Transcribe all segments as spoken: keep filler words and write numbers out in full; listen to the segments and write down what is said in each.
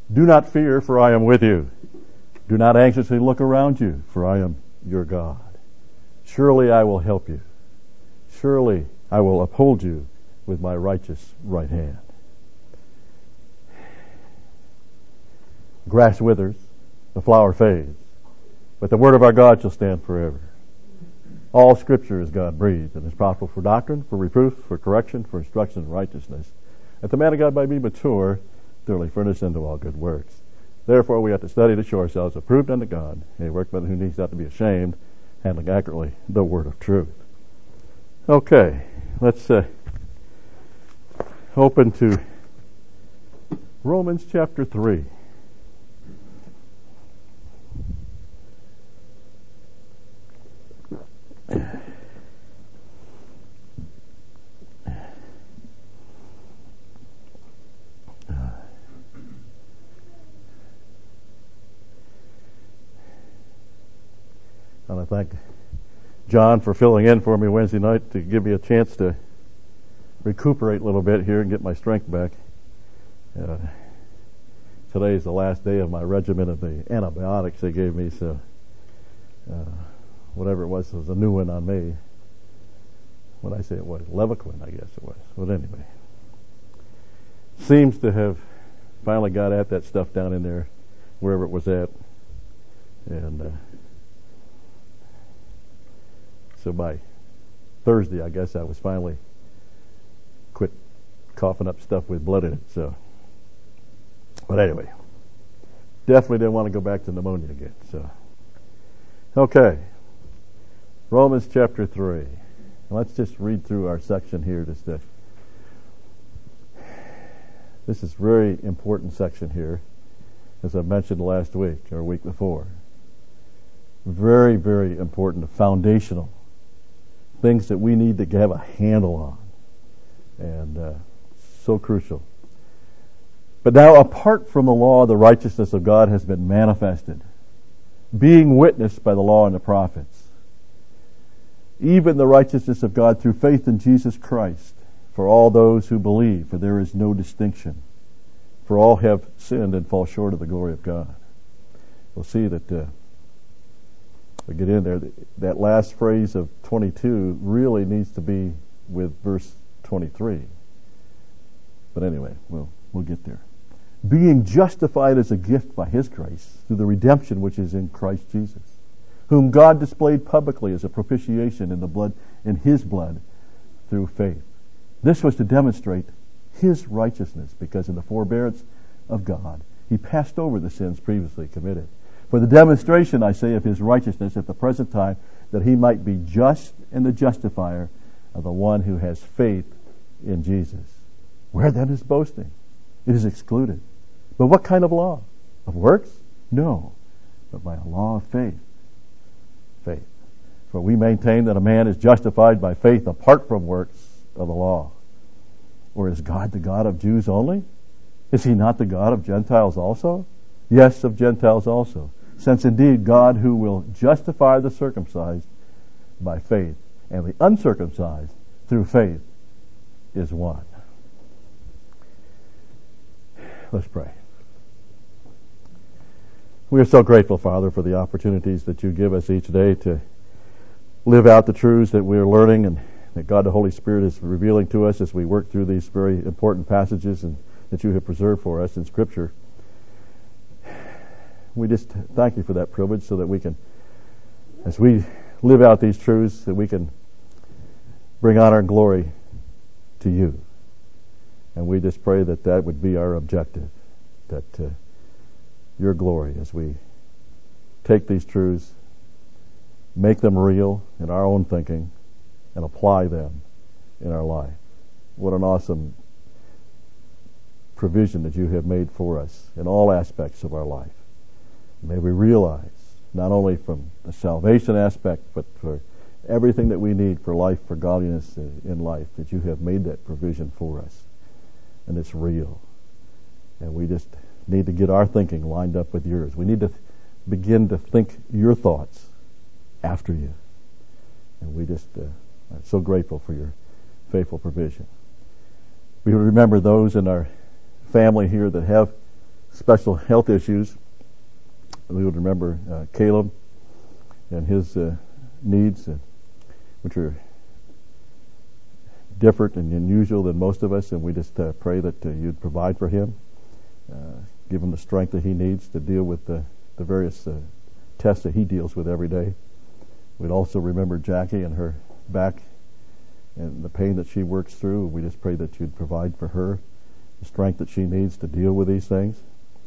Do not fear, for I am with you. Do not anxiously look around you, for I am your God. Surely I will help you. Surely I will uphold you with my righteous right hand. Grass withers, the flower fades, but the word of our God shall stand forever. All Scripture is God-breathed and is profitable for doctrine, for reproof, for correction, for instruction in righteousness, that the man of God might be mature, thoroughly furnished unto all good works. Therefore we have to study to show ourselves approved unto God, a workman who needs not to be ashamed, handling accurately the word of truth. Okay, let's uh, open to Romans chapter three. And I thank John for filling in for me Wednesday night to give me a chance to recuperate a little bit here and get my strength back. Uh, today is the last day of my regimen of the antibiotics they gave me, so uh, whatever it was was a new one on me. When I say it was, Levaquin, I guess it was. But anyway, seems to have finally got at that stuff down in there, wherever it was at. And uh, so by Thursday, I guess I was finally quit coughing up stuff with blood in it. So, but anyway, definitely didn't want to go back to pneumonia again. So, okay, Romans chapter three. Let's just read through our section here. Just to, this is a very important section here, as I mentioned last week or week before. Very, very important, foundational things that we need to have a handle on, and uh, so crucial. But now, apart from the law, the righteousness of God has been manifested, being witnessed by the law and the prophets, even the righteousness of God through faith in Jesus Christ, for all those who believe, for there is no distinction. For all have sinned and fall short of the glory of God. We'll see that uh, we get in there. That last phrase of twenty-two really needs to be with verse twenty-three. But anyway, we'll we'll get there. Being justified as a gift by His grace through the redemption which is in Christ Jesus, whom God displayed publicly as a propitiation in the blood, in His blood, through faith. This was to demonstrate His righteousness, because in the forbearance of God, He passed over the sins previously committed. For the demonstration, I say, of His righteousness at the present time, that He might be just and the justifier of the one who has faith in Jesus. Where then is boasting? It is excluded. But what kind of law? Of works? No, but by a law of faith. Faith. For we maintain that a man is justified by faith apart from works of the law. Or is God the God of Jews only? Is He not the God of Gentiles also? Yes, of Gentiles also. Since indeed God, who will justify the circumcised by faith and the uncircumcised through faith, is one. Let's pray. We are so grateful, Father, for the opportunities that You give us each day to live out the truths that we are learning, and that God the Holy Spirit is revealing to us as we work through these very important passages and that You have preserved for us in Scripture. We just thank You for that privilege, so that we can, as we live out these truths, that we can bring honor and glory to You. And we just pray that that would be our objective, that uh, Your glory, as we take these truths, make them real in our own thinking, and apply them in our life. What an awesome provision that You have made for us in all aspects of our life. May we realize, not only from the salvation aspect, but for everything that we need for life, for godliness in life, that You have made that provision for us. And it's real. And we just need to get our thinking lined up with Yours. We need to begin to think Your thoughts after You. And we just uh, are so grateful for Your faithful provision. We remember those in our family here that have special health issues. We would remember uh, Caleb and his uh, needs, uh, which are different and unusual than most of us, and we just uh, pray that uh, you'd provide for him, uh, give him the strength that he needs to deal with the, the various uh, tests that he deals with every day. We'd also remember Jackie and her back and the pain that she works through. We just pray that you'd provide for her the strength that she needs to deal with these things.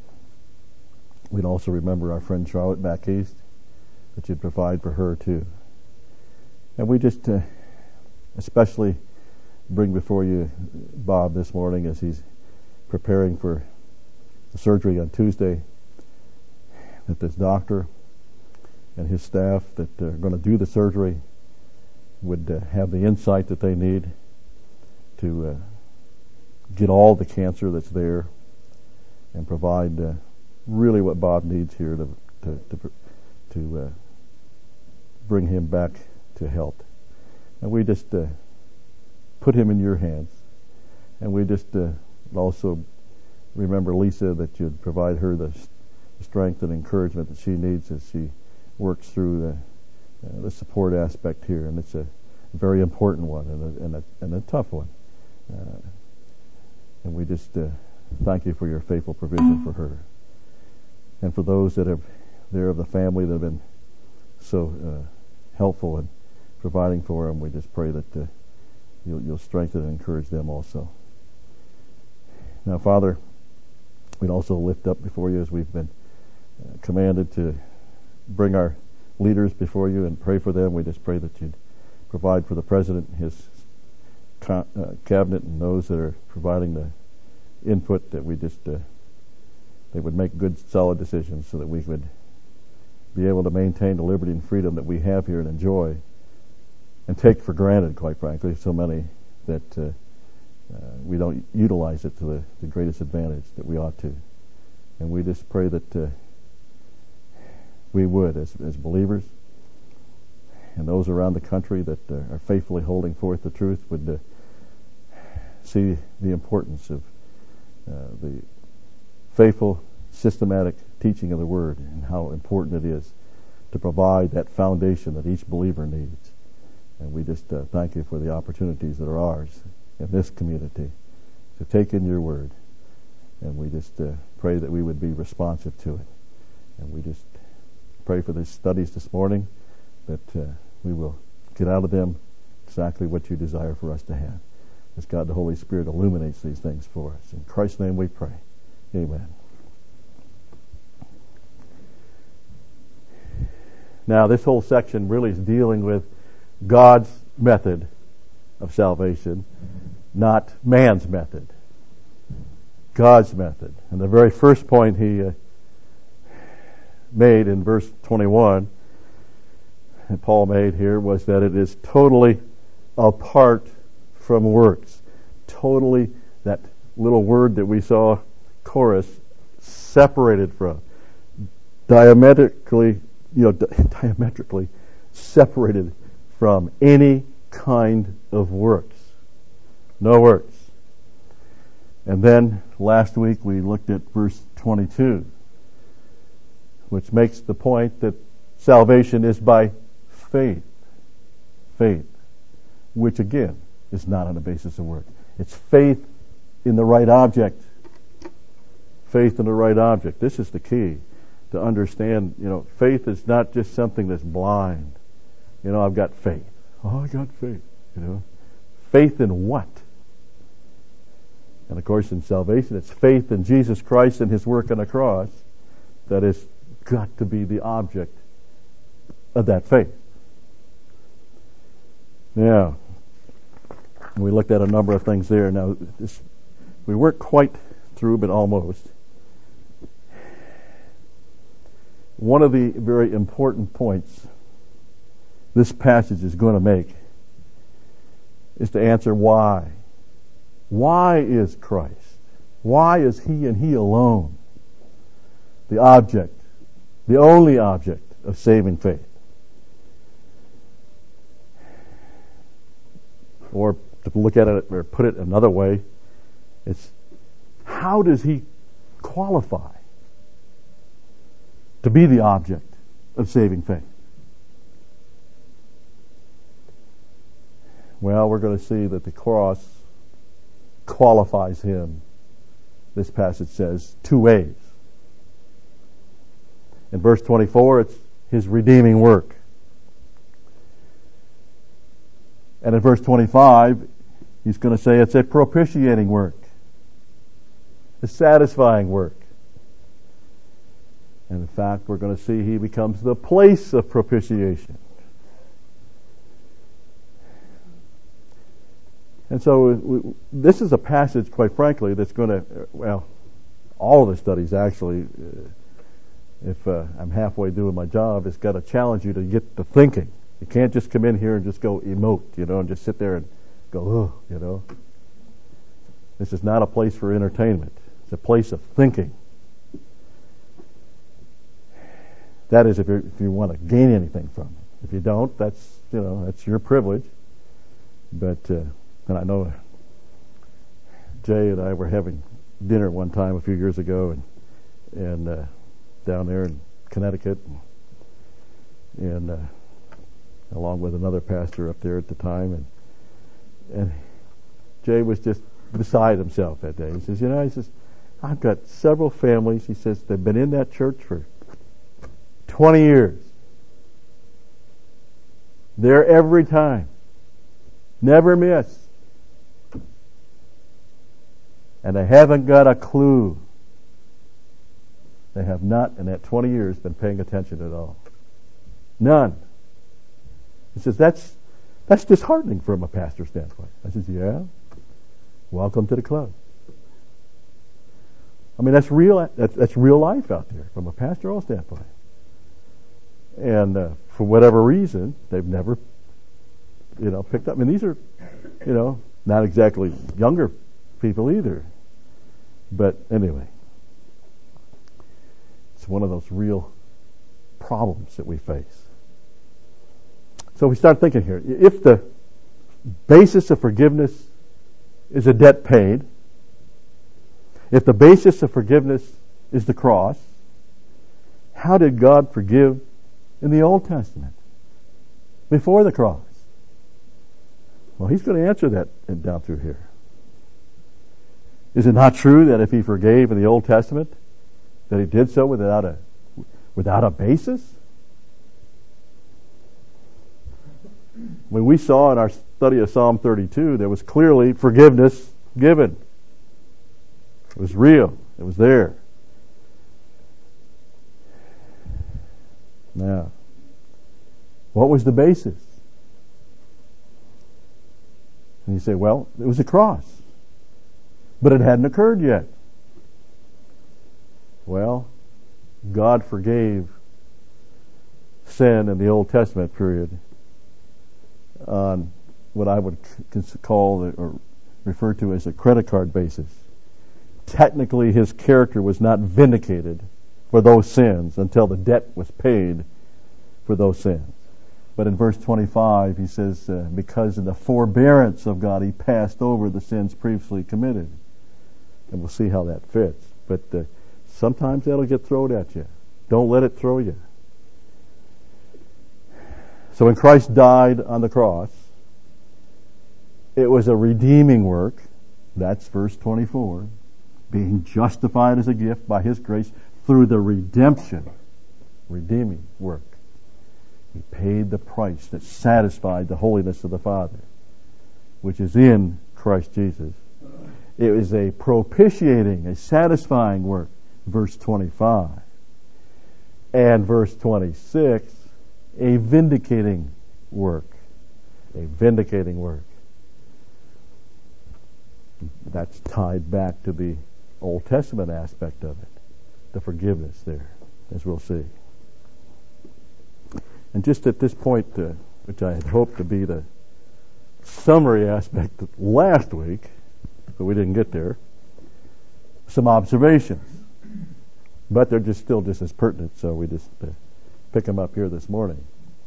We'd also remember our friend Charlotte back east, that you'd provide for her too. And we just uh, especially bring before you Bob this morning as he's preparing for the surgery on Tuesday, that this doctor and his staff that are going to do the surgery would uh, have the insight that they need to uh, get all the cancer that's there and provide uh, really what Bob needs here to to to, to uh, bring him back to health. And we just uh, put him in your hands. And we just uh, also remember Lisa, that you'd provide her the strength and encouragement that she needs as she works through the, uh, the support aspect here. And it's a very important one and a, and a, and a tough one. Uh, and we just uh, thank you for your faithful provision for her. And for those that have there of the family that have been so uh, helpful in providing for them, we just pray that uh, you'll, you'll strengthen and encourage them also. Now, Father, we'd also lift up before you, as we've been uh, commanded to bring our leaders before you and pray for them. We just pray that you'd provide for the President, his co- uh, cabinet, and those that are providing the input, that we just uh, they would make good, solid decisions so that we would be able to maintain the liberty and freedom that we have here and enjoy and take for granted, quite frankly, so many that uh, uh, we don't utilize it to the, the greatest advantage that we ought to. And we just pray that uh, we would, as, as believers, and those around the country that uh, are faithfully holding forth the truth, would uh, see the importance of uh, the faithful, systematic teaching of the Word, and how important it is to provide that foundation that each believer needs. And we just uh, thank you for the opportunities that are ours in this community to take in your Word. And we just uh, pray that we would be responsive to it. And we just pray for these studies this morning, that uh, we will get out of them exactly what you desire for us to have. As God the Holy Spirit illuminates these things for us. In Christ's name we pray. Amen. Now, this whole section really is dealing with God's method of salvation, not man's method. God's method. And the very first point he uh, made in verse twenty-one, and Paul made here, was that it is totally apart from works. Totally, that little word that we saw, chorus, separated from. Diametrically, you know, diametrically separated from any kind of works. No works. And then last week we looked at verse twenty-two, which makes the point that salvation is by faith. Faith. Which again is not on the basis of work. It's faith in the right object. Faith in the right object. This is the key to understand. You know, faith is not just something that's blind. You know, I've got faith. Oh, I got faith. You know, faith in what? And of course, in salvation, it's faith in Jesus Christ and His work on the cross that has got to be the object of that faith. Now, we looked at a number of things there. Now, this, we weren't quite through, but almost. One of the very important points this passage is going to make is to answer why. Why is Christ? Why is He and He alone the object, the only object of saving faith? Or to look at it, or put it another way, it's how does He qualify to be the object of saving faith? Well, we're going to see that the cross qualifies him, this passage says, two ways. In verse twenty-four, it's his redeeming work. And in verse twenty-five, he's going to say it's a propitiating work, a satisfying work. And in fact, we're going to see he becomes the place of propitiation. And so we, this is a passage, quite frankly, that's going to, well, all of the studies actually, uh, if uh, I'm halfway doing my job, it's got to challenge you to get to thinking. You can't just come in here and just go emote, you know, and just sit there and go, oh, you know. This is not a place for entertainment. It's a place of thinking. That is, if, you're, if you want to gain anything from it. If you don't, that's, you know, that's your privilege. But, uh, and I know Jay and I were having dinner one time a few years ago, and and uh, down there in Connecticut, and, and uh, along with another pastor up there at the time, and and Jay was just beside himself that day. He says, you know, he says, I've got several families. He says they've been in that church for twenty years. There every time, never miss. And they haven't got a clue. They have not, in that twenty years, been paying attention at all. None. He says, that's that's disheartening from a pastor's standpoint. I says, yeah. Welcome to the club. I mean, that's real. That's, that's real life out there from a pastoral standpoint. And uh, for whatever reason, they've never, you know, picked up. I mean, these are, you know, not exactly younger people either. But anyway, it's one of those real problems that we face. So we start thinking here, if the basis of forgiveness is a debt paid, if the basis of forgiveness is the cross, how did God forgive in the Old Testament before the cross? Well, he's going to answer that down through here. Is it not true that if he forgave in the Old Testament, that he did so without a without a basis? When we saw in our study of Psalm thirty-two, there was clearly forgiveness given. It was real. It was there. Now, what was the basis? And you say, well, it was a cross. But it hadn't occurred yet. Well, God forgave sin in the Old Testament period on what I would call or refer to as a credit card basis. Technically, his character was not vindicated for those sins until the debt was paid for those sins. But in verse twenty-five, he says, uh, because in the forbearance of God, he passed over the sins previously committed. And we'll see how that fits. But uh, sometimes that'll get thrown at you. Don't let it throw you. So when Christ died on the cross, it was a redeeming work. That's verse twenty-four. Being justified as a gift by his grace through the redemption, redeeming work. He paid the price that satisfied the holiness of the Father, which is in Christ Jesus. It was a propitiating, a satisfying work, verse twenty-five. And verse twenty-six, a vindicating work. A vindicating work. That's tied back to the Old Testament aspect of it, the forgiveness there, as we'll see. And just at this point, uh, which I had hoped to be the summary aspect last week, but we didn't get there, some observations. But they're just still just as pertinent, so we just uh, pick them up here this morning.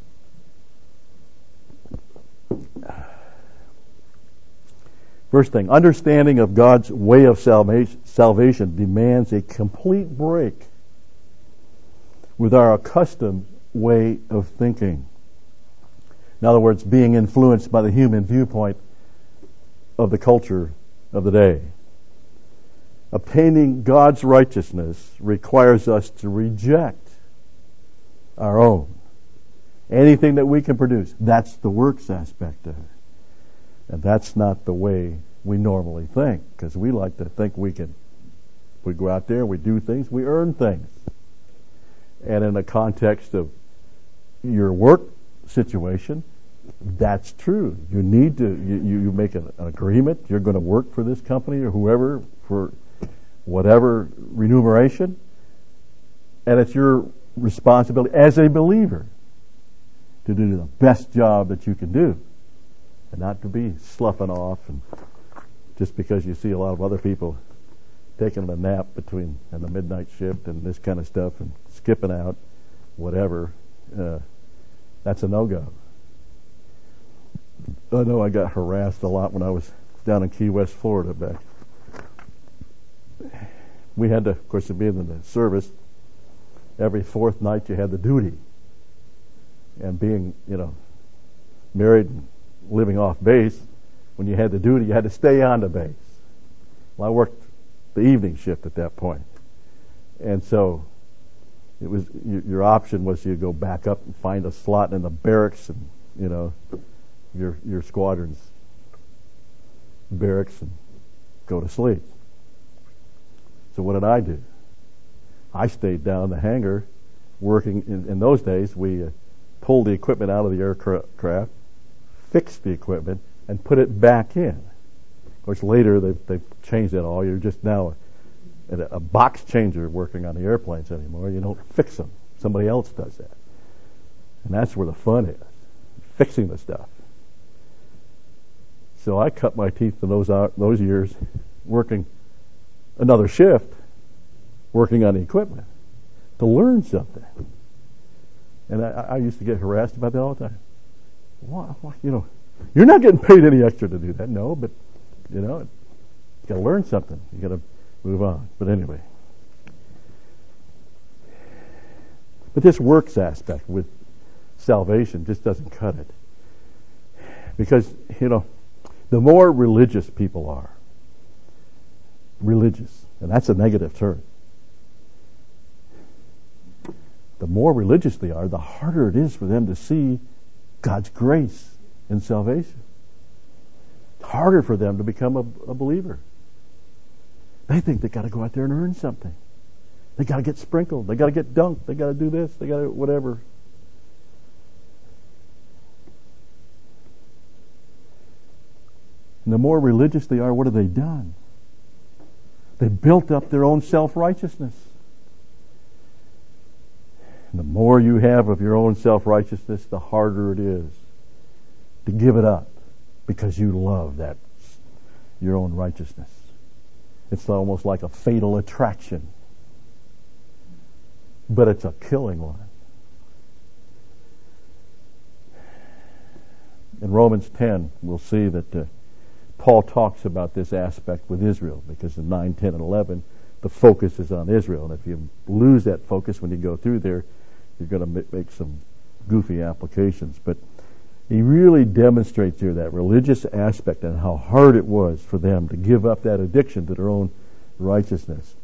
First thing, understanding of God's way of salvation, salvation demands a complete break with our accustomed way of thinking. In other words, being influenced by the human viewpoint of the culture of the day. Obtaining God's righteousness requires us to reject our own. Anything that we can produce, that's the works aspect of it. And that's not the way we normally think, because we like to think we can, we go out there, we do things, we earn things. And in the context of your work situation, that's true. You need to, you, you make an, an agreement, you're going to work for this company or whoever for whatever remuneration, and it's your responsibility as a believer to do the best job that you can do, and not to be sloughing off, and just because you see a lot of other people taking a nap between and the midnight shift and this kind of stuff and skipping out, whatever, uh, that's a no-go. I know I got harassed a lot when I was down in Key West, Florida back. We had to, of course, to be in the service, every fourth night you had the duty. And being, you know, married and living off base, when you had the duty, you had to stay on the base. Well, I worked the evening shift at that point. And so it was your, your option was you go back up and find a slot in the barracks and, you know, your your squadron's barracks and go to sleep. So what did I do? I stayed down the hangar working. In, in those days, we uh, pulled the equipment out of the aircraft, fixed the equipment, and put it back in. Of course, later they've, they've changed that all. You're just now a, a box changer working on the airplanes anymore. You don't fix them. Somebody else does that. And that's where the fun is, fixing the stuff. So I cut my teeth in those out, those years working another shift, working on the equipment to learn something. And I, I used to get harassed about that all the time. Why, why, you know, you're not getting paid any extra to do that. No, but you know, you got to learn something. You got to move on. But anyway, but this works aspect with salvation just doesn't cut it, because you know, the more religious people are, religious, and that's a negative term. The more religious they are, the harder it is for them to see God's grace in salvation. It's harder for them to become a, a believer. They think they got to go out there and earn something. They got to get sprinkled. They got to get dunked. They got to do this. They got to whatever. And the more religious they are, what have they done? They built up their own self-righteousness. And the more you have of your own self-righteousness, the harder it is to give it up, because you love that, your own righteousness. It's almost like a fatal attraction. But it's a killing one. In Romans ten, we'll see that uh, Paul talks about this aspect with Israel, because in nine, ten, and eleven, the focus is on Israel. And if you lose that focus when you go through there, you're going to make some goofy applications. But he really demonstrates here that religious aspect and how hard it was for them to give up that addiction to their own righteousness.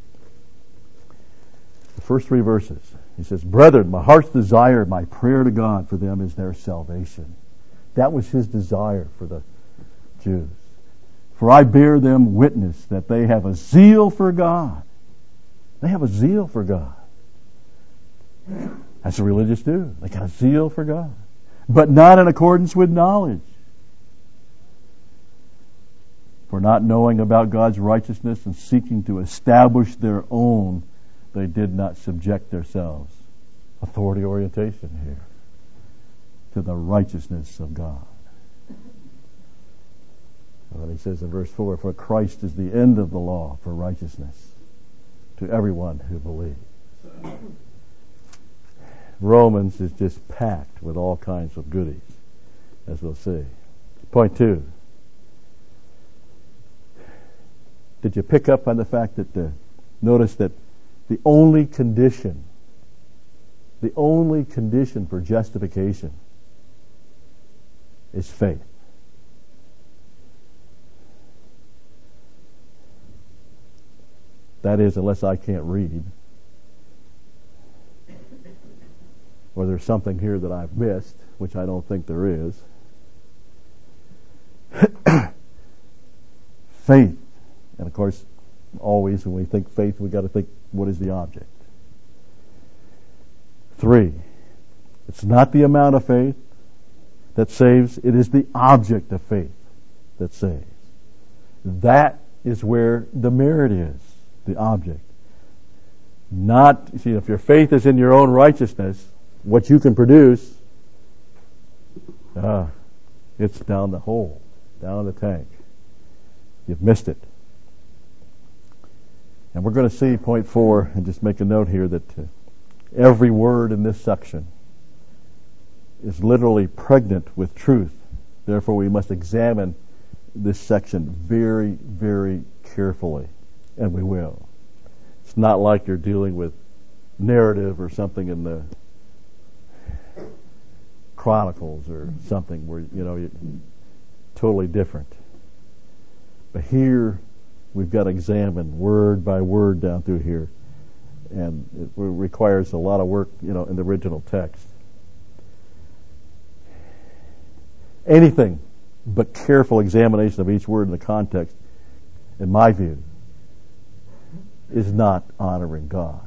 The first three verses, he says, "Brethren, my heart's desire, my prayer to God for them is their salvation." That was his desire for the Jews. "For I bear them witness that they have a zeal for God." They have a zeal for God. That's what religious do. They got a zeal for God. "But not in accordance with knowledge. For not knowing about God's righteousness and seeking to establish their own, they did not subject themselves." Authority orientation here. To the righteousness of God. Well, he says in verse four, "For Christ is the end of the law for righteousness to everyone who believes." Romans is just packed with all kinds of goodies, as we'll see. Point two. Did you pick up on the fact that, uh, notice that the only condition The only condition for justification is faith. That is, unless I can't read, or there's something here that I've missed, which I don't think there is. Faith. And of course, always when we think faith, we've got to think, what is the object? Three, it's not the amount of faith that saves, it is the object of faith that saves. That is where the merit is, the object. Not, you see, if your faith is in your own righteousness, what you can produce, ah, it's down the hole, down the tank. You've missed it. And we're going to see point four, and just make a note here that uh, every word in this section is literally pregnant with truth. Therefore, we must examine this section very, very carefully, and we will. It's not like you're dealing with narrative or something in the Chronicles or something where, you know, you're totally different. But here, we've got to examine word by word down through here. And it requires a lot of work, you know, in the original text. Anything but careful examination of each word in the context, in my view, is not honoring God.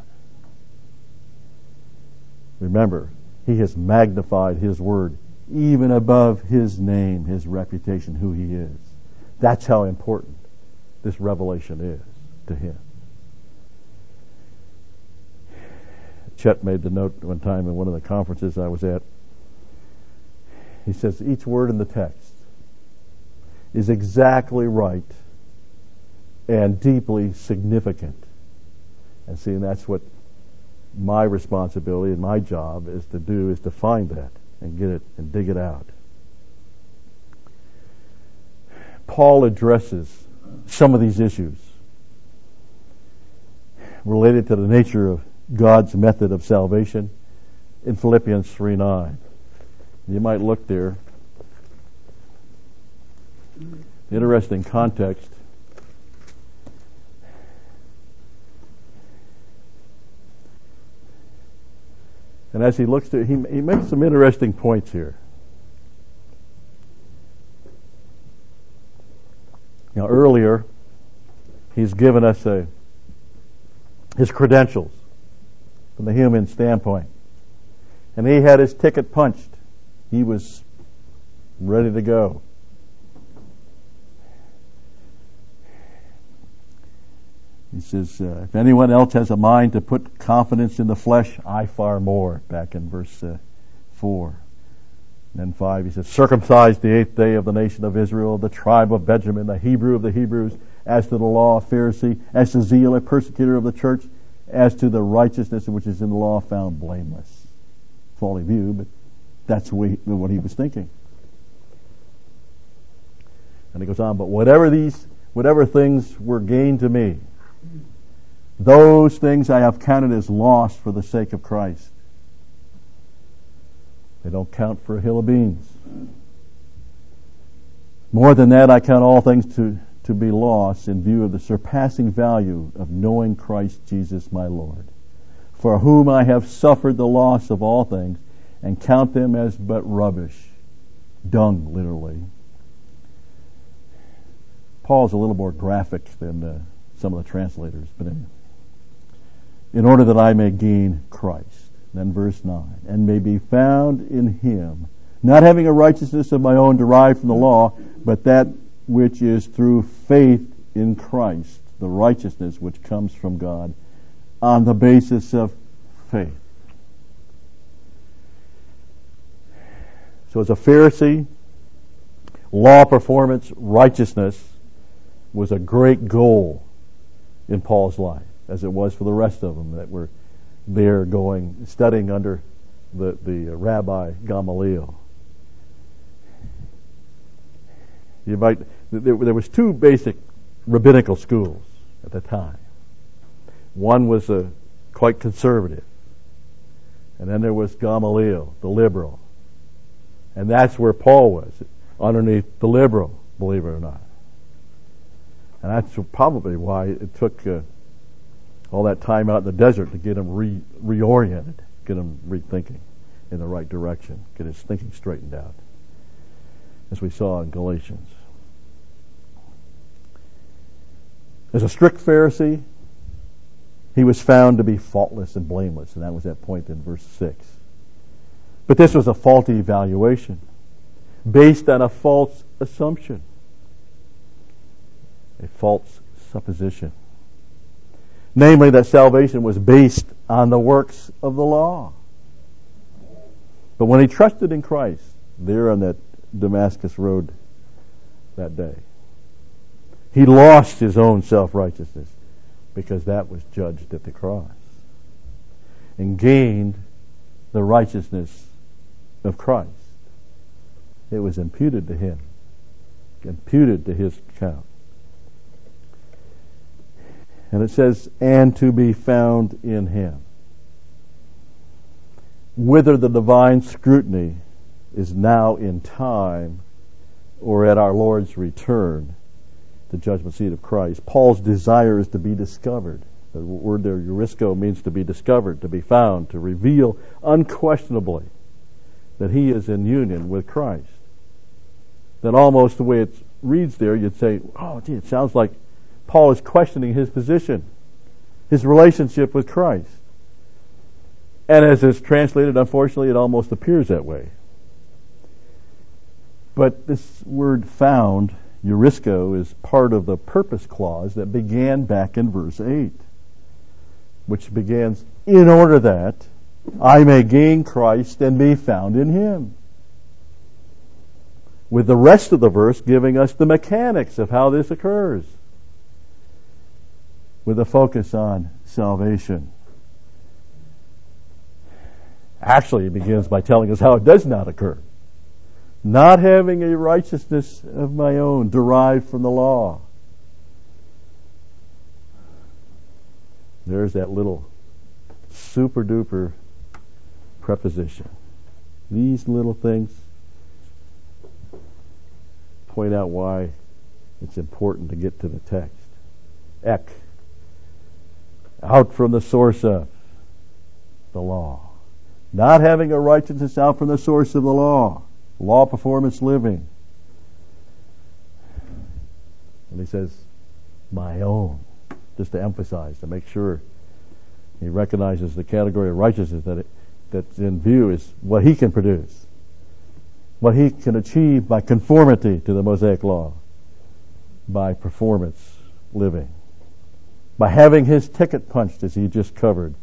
Remember, He has magnified His word even above His name, His reputation, who He is. That's how important this revelation is to Him. Chet made the note one time in one of the conferences I was at. He says each word in the text is exactly right and deeply significant. And see, and that's what my responsibility and my job is to do, is to find that and get it and dig it out. Paul addresses some of these issues related to the nature of God's method of salvation in Philippians three nine. You might look there. Interesting context. And as he looks to, he, he makes some interesting points here. Now, earlier, he's given us a, his credentials from the human standpoint. And he had his ticket punched. He was ready to go. He says, uh, if anyone else has a mind to put confidence in the flesh, I far more, back in verse uh, four. And then five, he says, circumcised the eighth day of the nation of Israel, the tribe of Benjamin, the Hebrew of the Hebrews, as to the law, a Pharisee, as to zeal, a persecutor of the church, as to the righteousness which is in the law, found blameless. Faulty view, but that's what he was thinking. And he goes on, but whatever these, whatever things were gained to me, those things I have counted as lost for the sake of Christ. They don't count for a hill of beans. More than that, I count all things to, to be lost in view of the surpassing value of knowing Christ Jesus my Lord, for whom I have suffered the loss of all things, and count them as but rubbish, dung, literally. Paul's a little more graphic than uh, some of the translators, but anyway. In order that I may gain Christ. Then verse nine, and may be found in Him, not having a righteousness of my own derived from the law, but that which is through faith in Christ, the righteousness which comes from God, on the basis of faith. So as a Pharisee, law performance, righteousness was a great goal in Paul's life, as it was for the rest of them that were there going, studying under the, the Rabbi Gamaliel. You might, there, there was two basic rabbinical schools at the time. One was a, quite conservative. And then there was Gamaliel, the liberal. And that's where Paul was, underneath the liberal, believe it or not. And that's probably why it took uh, all that time out in the desert to get him re- reoriented, get him rethinking in the right direction, get his thinking straightened out, as we saw in Galatians. As a strict Pharisee, he was found to be faultless and blameless, and that was that point in verse six. But this was a faulty evaluation, based on a false assumption, a false supposition. Namely, that salvation was based on the works of the law. But when he trusted in Christ, there on that Damascus road that day, he lost his own self-righteousness, because that was judged at the cross, and gained the righteousness of Christ. It was imputed to him, imputed to his account. And it says, and to be found in him. Whether the divine scrutiny is now in time or at our Lord's return, the judgment seat of Christ, Paul's desire is to be discovered. The word there, eurisko, means to be discovered, to be found, to reveal unquestionably that he is in union with Christ. Then almost the way it reads there, you'd say, oh, gee, it sounds like Paul is questioning his position, his relationship with Christ. And as it's translated, unfortunately, it almost appears that way. But this word found, eurisko, is part of the purpose clause that began back in verse eight, which begins, in order that I may gain Christ and be found in him. With the rest of the verse giving us the mechanics of how this occurs, with a focus on salvation. Actually, it begins by telling us how it does not occur. Not having a righteousness of my own derived from the law. There's that little super duper preposition. These little things point out why it's important to get to the text. Ek. Out from the source of the law. Not having a righteousness out from the source of the law. Law performance living. And he says, my own. Just to emphasize, to make sure he recognizes the category of righteousness that it, that's in view is what he can produce. What he can achieve by conformity to the Mosaic law. By performance living. By having his ticket punched, as he just covered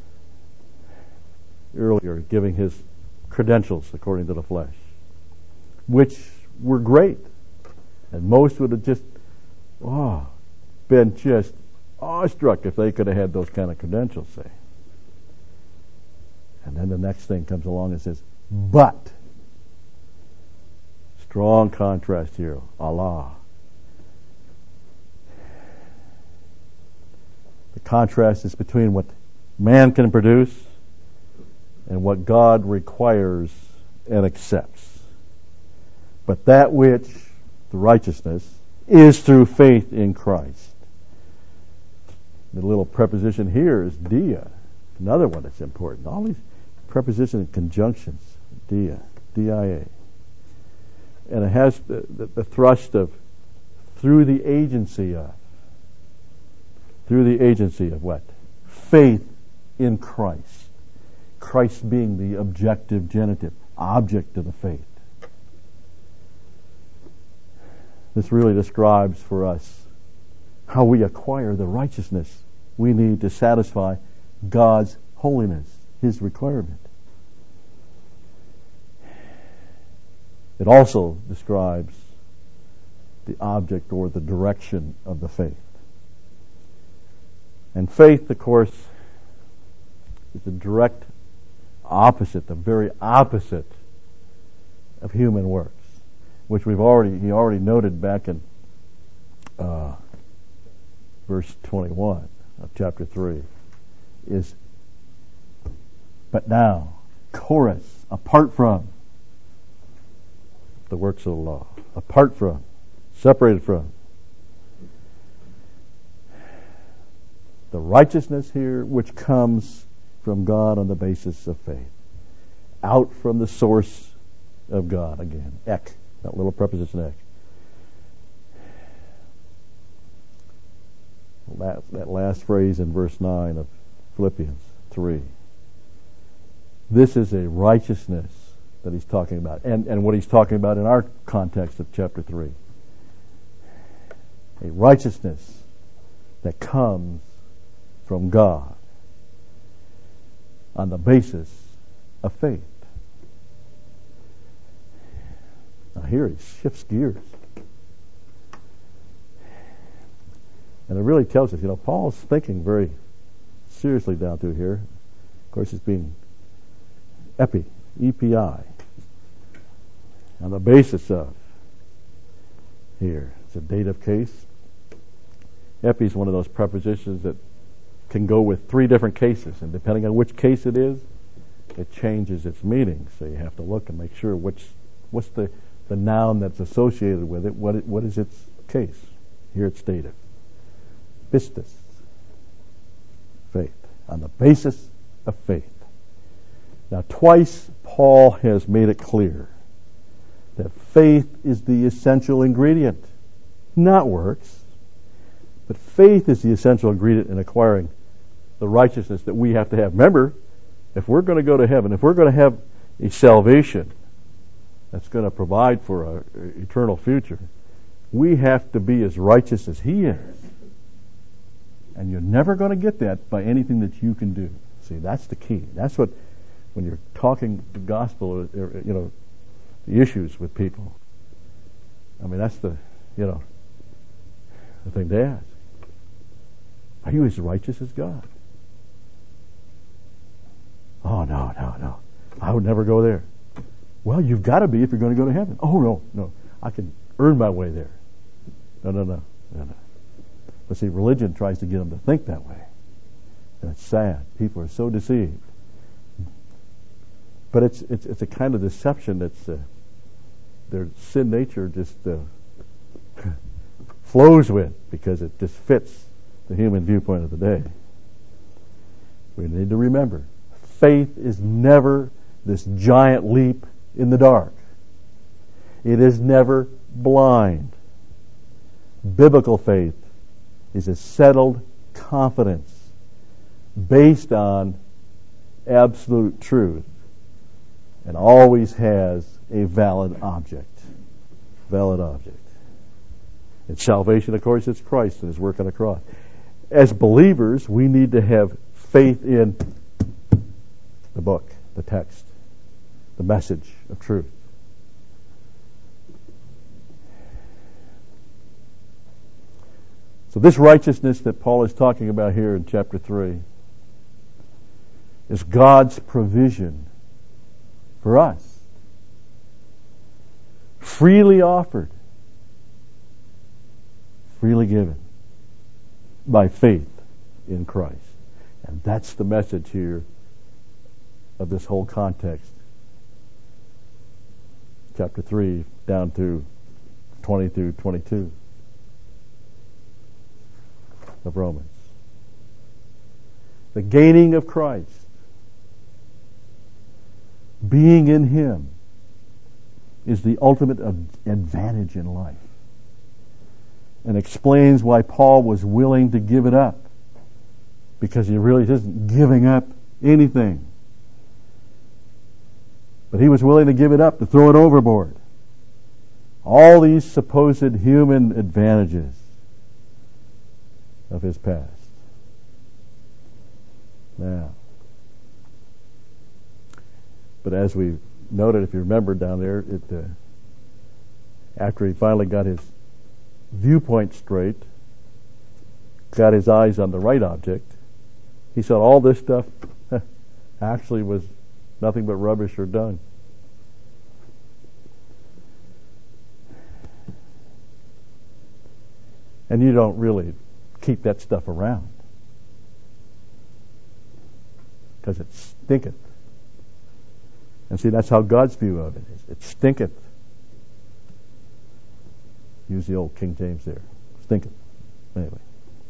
earlier, giving his credentials according to the flesh, which were great. And most would have just oh, been just awestruck if they could have had those kind of credentials, say. And then the next thing comes along and says, but. Strong contrast here. Allah. The contrast is between what man can produce and what God requires and accepts. But that which, the righteousness, is through faith in Christ. The little preposition here is dia, another one that's important. All these preposition and conjunctions, dia, D I A. And it has the, the, the thrust of through the agency of. Through the agency of what? Faith in Christ. Christ being the objective genitive, object of the faith. This really describes for us how we acquire the righteousness we need to satisfy God's holiness, his requirement. It also describes the object or the direction of the faith. And faith, of course, is the direct opposite, the very opposite of human works, which we've already he already noted back in uh, verse twenty-one of chapter three, is But now, chorus, apart from the works of the law, apart from, separated from. The righteousness here which comes from God on the basis of faith. Out from the source of God again. Ek, that little preposition ek. That, that last phrase in verse nine of Philippians three. This is a righteousness that he's talking about. And, and what he's talking about in our context of chapter three. A righteousness that comes from God on the basis of faith. Now here he shifts gears. And it really tells us, you know, Paul's thinking very seriously down through here. Of course, he's being epi, E P I, on the basis of here. It's a dative case. Epi is one of those prepositions that can go with three different cases, and depending on which case it is, it changes its meaning. So you have to look and make sure which what's the, the noun that's associated with it. What it, what is its case? Here it's dative. Pistis, faith, on the basis of faith. Now, twice Paul has made it clear that faith is the essential ingredient, not works. But faith is the essential ingredient in acquiring the righteousness that we have to have. Remember, if we're going to go to heaven, if we're going to have a salvation that's going to provide for an eternal future, we have to be as righteous as He is. And you're never going to get that by anything that you can do. See, that's the key. That's what, when you're talking the gospel, you know, the issues with people. I mean, that's the, you know, the thing to ask. Are you as righteous as God? Oh, no, no, no. I would never go there. Well, you've got to be if you're going to go to heaven. Oh, no, no. I can earn my way there. No, no, no, no, no. But see, religion tries to get them to think that way. And it's sad. People are so deceived. But it's it's, it's a kind of deception that's uh, their sin nature just uh, flows with, because it just fits the human viewpoint of the day. We need to remember, faith is never this giant leap in the dark. It is never blind. Biblical faith is a settled confidence based on absolute truth and always has a valid object. Valid object. In salvation, of course, it's Christ and His work on the cross. As believers, we need to have faith in the book, the text, the message of truth. So this righteousness that Paul is talking about here in chapter three is God's provision for us. Freely offered, freely given by faith in Christ. And that's the message here of this whole context. Chapter three down to twenty through twenty-two of Romans. The gaining of Christ, being in Him, is the ultimate advantage in life, and explains why Paul was willing to give it up, because he really isn't giving up anything, but he was willing to give it up, to throw it overboard. All these supposed human advantages of his past. Now, but as we noted, if you remember down there, it, uh, after he finally got his viewpoint straight, got his eyes on the right object, he said all this stuff actually was nothing but rubbish or dung. And you don't really keep that stuff around, because it stinketh And see, that's how God's view of it is. It stinketh. Use the old King James there. Stinketh. Anyway.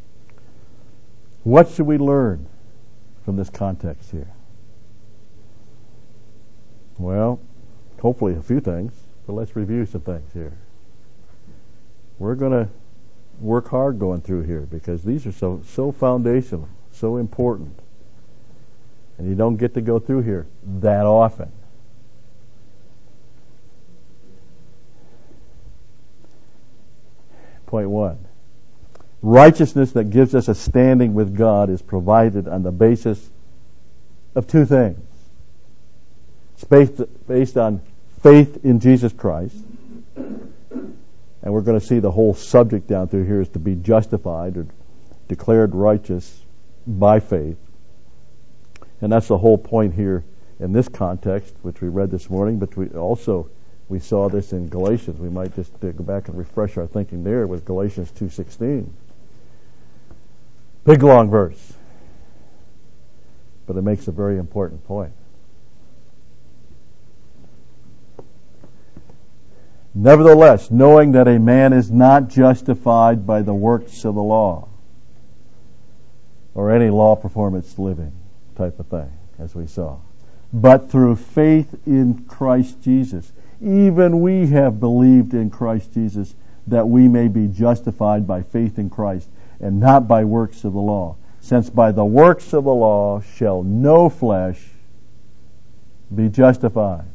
What should we learn from this context here? Well, hopefully a few things, but let's review some things here. We're going to work hard going through here because these are so so foundational, so important. And you don't get to go through here that often. Point one. Righteousness that gives us a standing with God is provided on the basis of two things. It's based, based on faith in Jesus Christ. And we're going to see the whole subject down through here is to be justified or declared righteous by faith. And that's the whole point here in this context, which we read this morning, but we also we saw this in Galatians. We might just go back and refresh our thinking there with Galatians two sixteen. Big long verse, but it makes a very important point. Nevertheless, knowing that a man is not justified by the works of the law, or any law performance living type of thing, as we saw, but through faith in Christ Jesus. Even we have believed in Christ Jesus, that we may be justified by faith in Christ, and not by works of the law. Since by the works of the law shall no flesh be justified.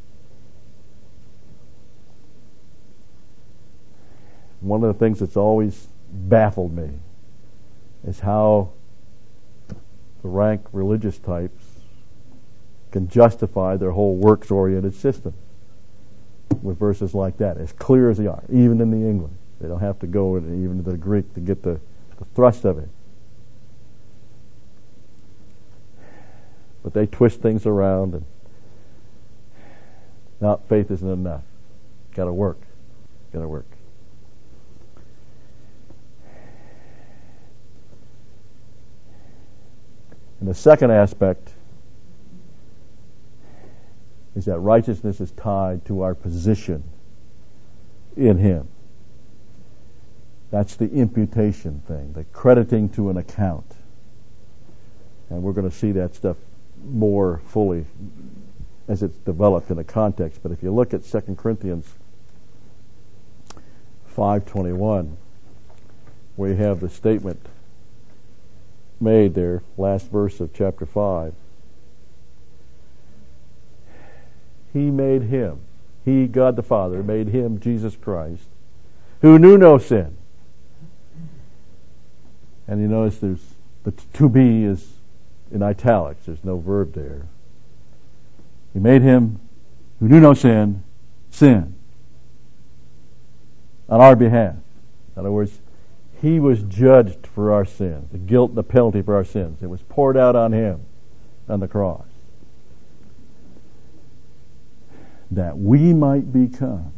One of the things that's always baffled me is how the rank religious types can justify their whole works-oriented system with verses like that, as clear as they are, even in the English. They don't have to go even to the Greek to get the, the thrust of it. But they twist things around, and now faith isn't enough. Got to work. Got to work. And the second aspect is that righteousness is tied to our position in Him. That's the imputation thing, the crediting to an account. And we're going to see that stuff more fully as it's developed in a context. But if you look at Second Corinthians five twenty-one, where you have the statement made there, last verse of chapter five. He made him, He, God the Father, made Him, Jesus Christ, who knew no sin. And you notice there's, the to be is in italics, there's no verb there. He made Him, who knew no sin, sin on our behalf. In other words, He was judged for our sins, the guilt and the penalty for our sins. It was poured out on Him on the cross, that we might become,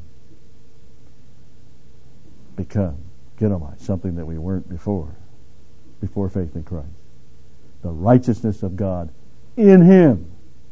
become, get on my, something that we weren't before, before faith in Christ. The righteousness of God in Him.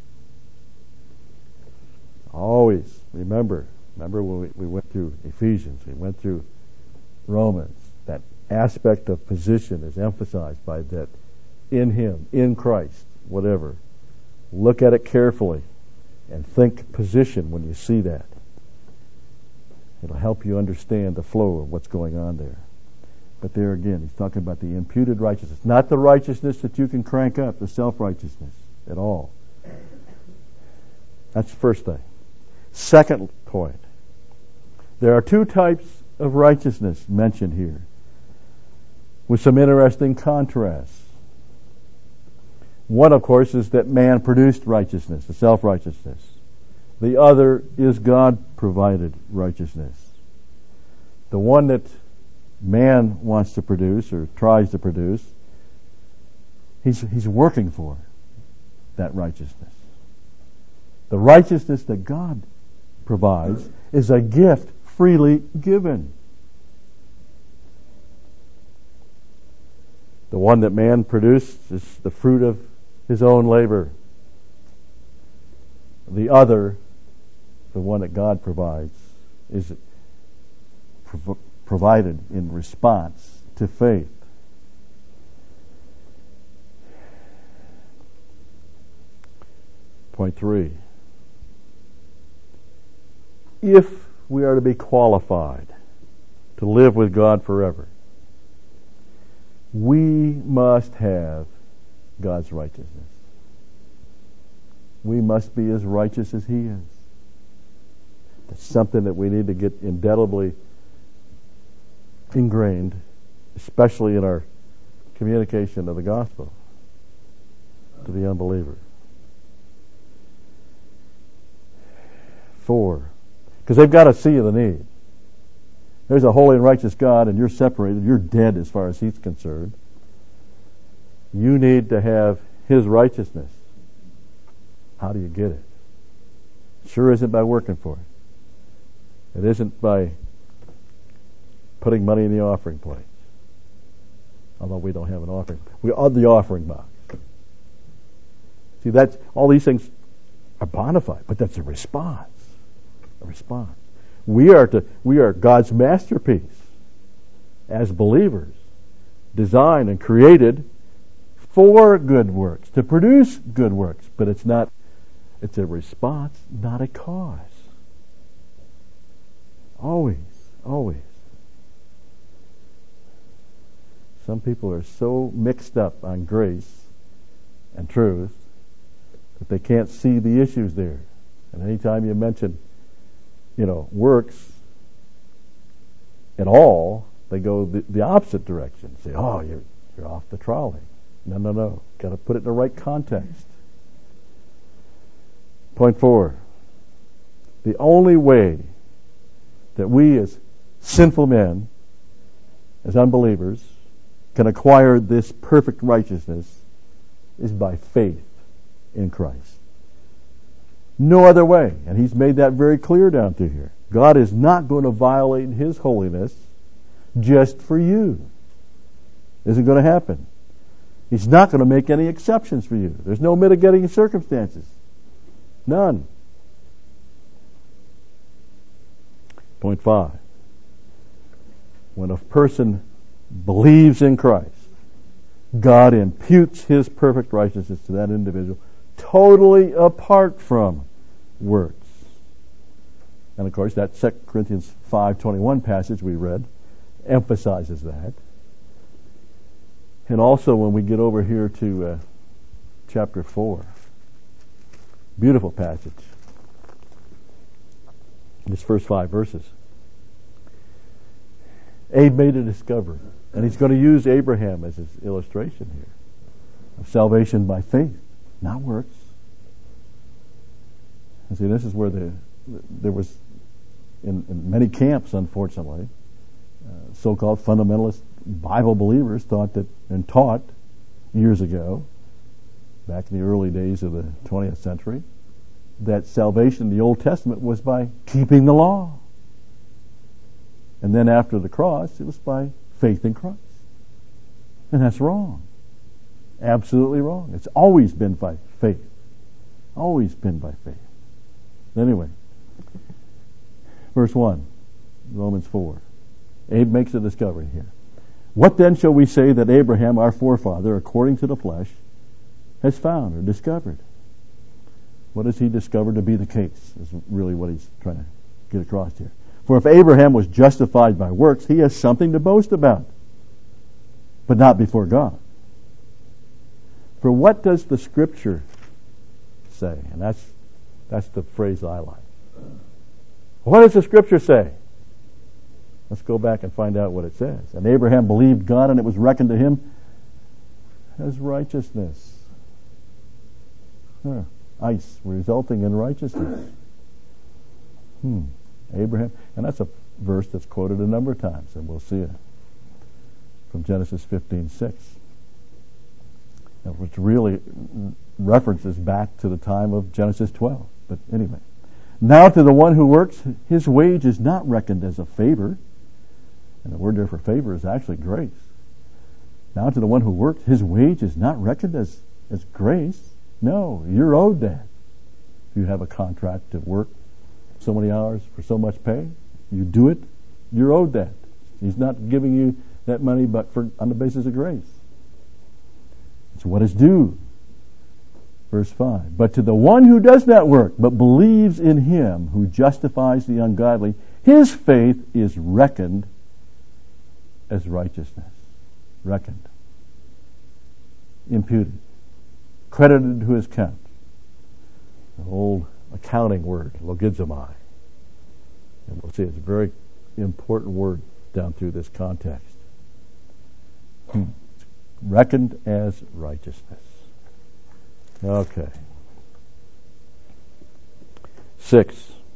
Always remember, remember when we, we went through Ephesians, we went through Romans, that aspect of position is emphasized by that in Him, in Christ, whatever. Look at it carefully and think position when you see that. It'll help you understand the flow of what's going on there. But there again, he's talking about the imputed righteousness, not the righteousness that you can crank up, the self-righteousness at all. That's the first thing. Second point, there are two types of righteousness mentioned here, with some interesting contrasts. One, of course, is that man produced righteousness, the self-righteousness. The other is God-provided righteousness. The one that man wants to produce or tries to produce, he's, he's working for that righteousness. The righteousness that God provides is a gift freely given. The one that man produced is the fruit of his own labor. The other, the one that God provides, is prov- provided in response to faith. Point three. If we are to be qualified to live with God forever, we must have God's righteousness. We must be as righteous as He is. That's something that we need to get indelibly ingrained, especially in our communication of the gospel to the unbeliever. Four, because they've got to see the need. There's a holy and righteous God, and you're separated. You're dead as far as He's concerned. You need to have His righteousness. How do you get it? Sure isn't by working for it. It isn't by putting money in the offering plate. Although we don't have an offering. We are the offering box. See, that's all these things are bona fide, but that's a response. A response. We are to we are God's masterpiece as believers, designed and created for good works, to produce good works, but it's not it's a response, not a cause. Always, always. Some people are so mixed up on grace and truth that they can't see the issues there. And anytime you mention, you know, works at all, they go the, the opposite direction. Say, oh, you're you're off the trolley. No, no, no. Got to put it in the right context. Point four. The only way that we as sinful men, as unbelievers, can acquire this perfect righteousness is by faith in Christ. No other way. And He's made that very clear down through here. God is not going to violate His holiness just for you. Isn't going to happen. He's not going to make any exceptions for you. There's no mitigating circumstances. None. Point five. When a person believes in Christ, God imputes His perfect righteousness to that individual totally apart from works. And of course that Second Corinthians five twenty-one passage we read emphasizes that. And also when we get over here to uh, chapter four, beautiful passage. This first five verses. Abe made a discovery, and he's going to use Abraham as his illustration here of salvation by faith, not works. And see, this is where the there was in, in many camps, unfortunately, uh, so-called fundamentalist Bible believers thought that and taught years ago, back in the early days of the twentieth century, that salvation in the Old Testament was by keeping the law. And then after the cross, it was by faith in Christ. And that's wrong. Absolutely wrong. It's always been by faith. Always been by faith. Anyway, verse one, Romans four. Abe makes a discovery here. What then shall we say that Abraham, our forefather, according to the flesh, has found or discovered? What has he discovered to be the case is really what he's trying to get across here. For if Abraham was justified by works, he has something to boast about, but not before God. For what does the Scripture say? And that's that's the phrase I like. What does the Scripture say? Let's go back and find out what it says. And Abraham believed God, and it was reckoned to him as righteousness. Huh. Ice resulting in righteousness. Hmm. Abraham, and that's a verse that's quoted a number of times, and we'll see it from Genesis fifteen six, which really references back to the time of Genesis twelve. But anyway, now to the one who works, his wage is not reckoned as a favor, and the word there for favor is actually grace. Now to the one who works, his wage is not reckoned as as grace. No, you're owed that. If you have a contract to work so many hours for so much pay, you do it, you're owed that. He's not giving you that money but for on the basis of grace. It's what is due. Verse five. But to the one who does not work, but believes in him who justifies the ungodly, his faith is reckoned as righteousness. Reckoned. Imputed. Credited to his account. An old accounting word, logizomai. And we'll see it's a very important word down through this context. Hmm. Reckoned as righteousness. Okay. Six.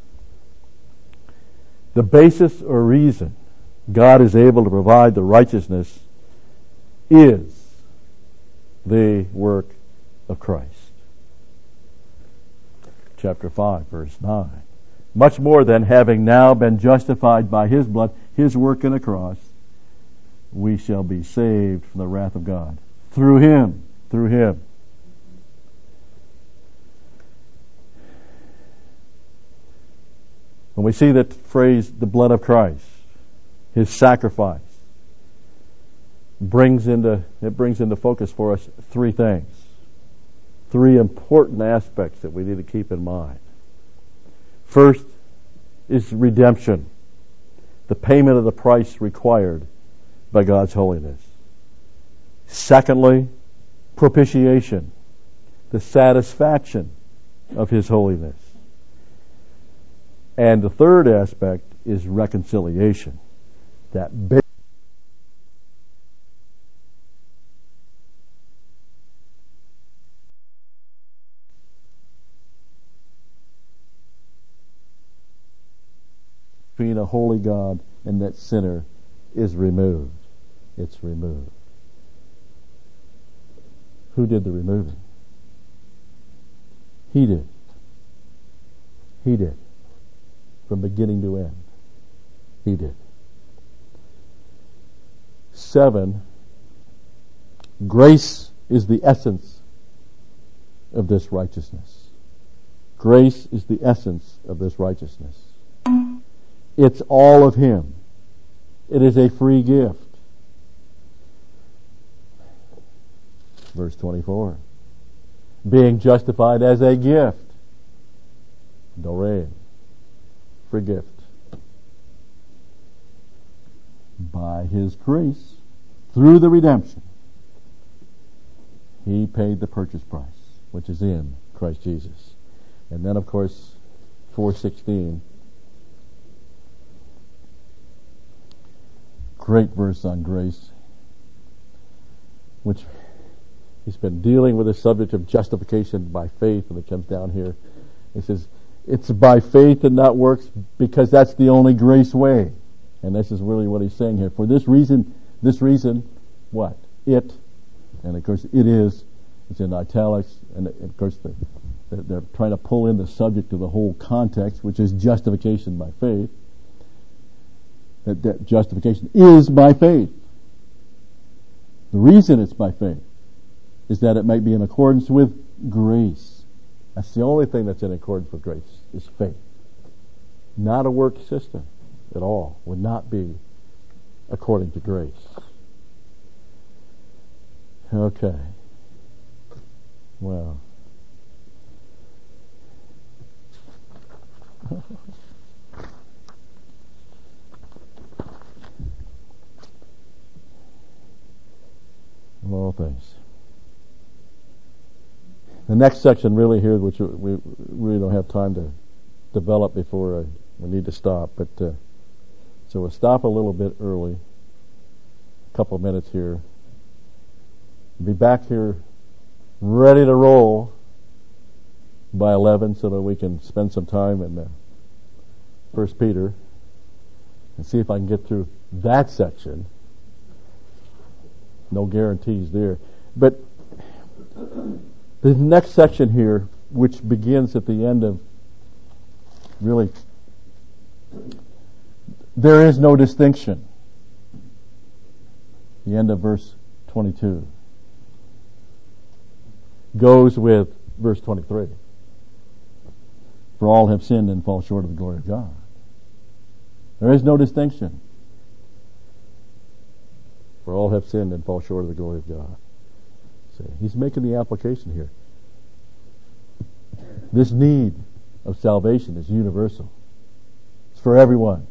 The basis or reason God is able to provide the righteousness is the work of Christ. Chapter five, verse nine. Much more than having now been justified by his blood, his work on the cross, we shall be saved from the wrath of God. Through him. Through him. When we see that phrase, the blood of Christ, his sacrifice, brings into it brings into focus for us three things. Three important aspects that we need to keep in mind. First is redemption, the payment of the price required by God's holiness. Secondly, propitiation, the satisfaction of his holiness. And the third aspect is reconciliation, that ba- between a holy God and that sinner is removed. It's removed. Who did the removing? He did. He did. From beginning to end. He did. Seven, grace is the essence of this righteousness. Grace is the essence of this righteousness. It's all of him. It is a free gift. Verse twenty-four. Being justified as a gift. Dorei. Free gift. By his grace, through the redemption, he paid the purchase price, which is in Christ Jesus. And then, of course, four sixteen. Great verse on grace, which he's been dealing with the subject of justification by faith, and it comes down here. He says, it's by faith and not works because that's the only grace way. And this is really what he's saying here. For this reason, this reason, what? It, and of course it is, it's in italics, and of course the, they're trying to pull in the subject of the whole context, which is justification by faith. That, that justification is by faith. The reason it's by faith is that it might be in accordance with grace. That's the only thing that's in accordance with grace, is faith. Not a work system at all. Would not be according to grace. Okay. Well. All things. The next section really here, which we really don't have time to develop before I, we need to stop, but uh, so we'll stop a little bit early, a couple of minutes here, be back here ready to roll by eleven so that we can spend some time in uh, First Peter and see if I can get through that section. No guarantees there. But the next section here, which begins at the end of, really, there is no distinction. The end of verse twenty-two goes with verse twenty-three. For all have sinned and fall short of the glory of God. There is no distinction. For all have sinned and fall short of the glory of God. See, he's making the application here. This need of salvation is universal. It's for everyone.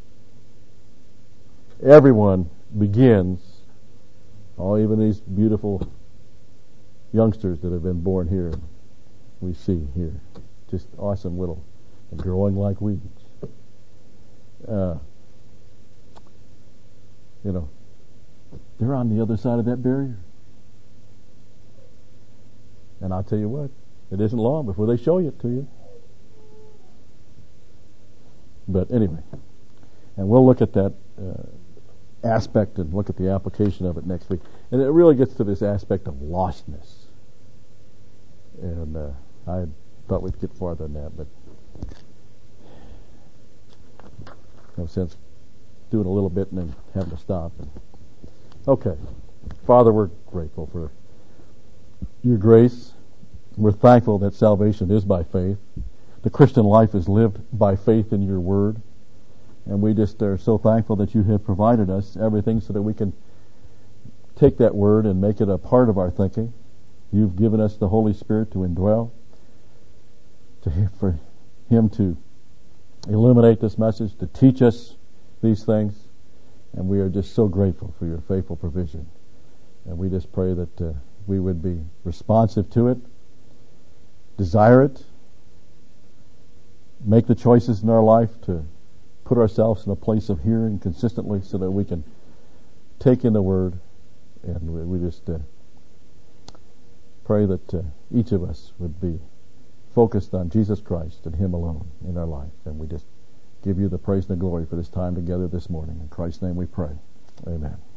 Everyone begins, oh, even these beautiful youngsters that have been born here, we see here. Just awesome little, growing like weeds. Uh, you know, they're on the other side of that barrier. And I'll tell you what, it isn't long before they show it to you. But anyway, and we'll look at that uh, aspect and look at the application of it next week. And it really gets to this aspect of lostness. And uh, I thought we'd get farther than that, but no sense doing a little bit and then having to stop. Okay. Father, we're grateful for your grace. We're thankful that salvation is by faith. The Christian life is lived by faith in your word. And we just are so thankful that you have provided us everything so that we can take that word and make it a part of our thinking. You've given us the Holy Spirit to indwell, to, for Him to illuminate this message, to teach us these things. And we are just so grateful for your faithful provision. And we just pray that uh, we would be responsive to it, desire it, make the choices in our life to put ourselves in a place of hearing consistently so that we can take in the Word. And we, we just uh, pray that uh, each of us would be focused on Jesus Christ and Him alone in our life. And we just give you the praise and the glory for this time together this morning. In Christ's name we pray. Amen.